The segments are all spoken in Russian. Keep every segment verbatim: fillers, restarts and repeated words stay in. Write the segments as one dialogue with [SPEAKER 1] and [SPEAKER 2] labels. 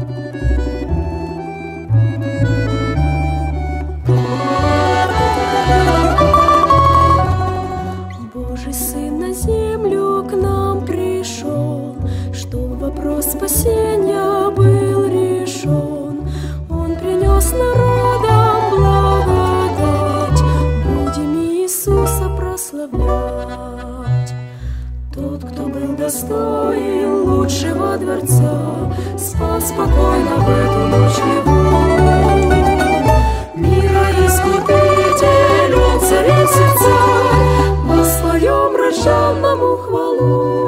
[SPEAKER 1] Божий Сын на землю к нам пришел, чтоб вопрос спасения был решен. Он принес народам благодать, будем Иисуса прославлять. Тот, кто был достоин лучшего дворца, спас спокойно в эту ночь его. Мира Искупитель, Он царей всех царь, воспоем рожденному хвалу.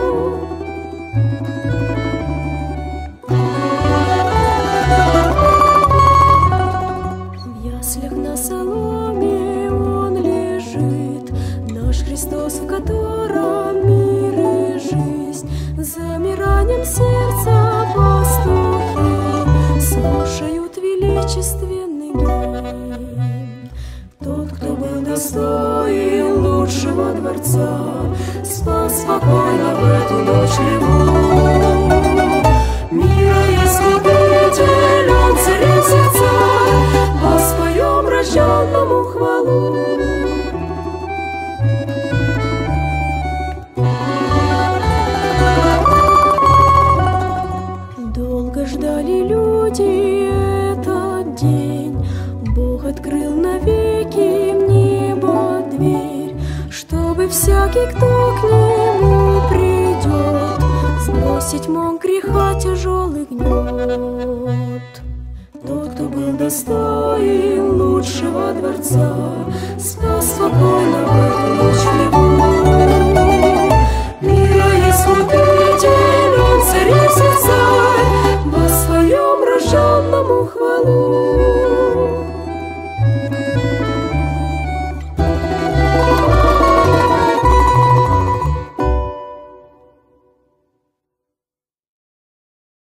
[SPEAKER 1] В яслях на соломе Он лежит, наш Христос, в котором мир и жизнь. Замиранием сердца пастухи слушают величественный гимн. Тот, кто был достоин лучшего дворца, спас спокойно в эту ночь его. Мира Искупитель, Он царей всех царь, воспоем рожденному хвалу. Долго ждали люди этот день, Бог открыл навеки в небо дверь, чтобы всякий, кто к Нему придет, сбросить мог греха тяжелый гнет. Тот, кто был достоин лучшего дворца, спас спокойно в эту ночь.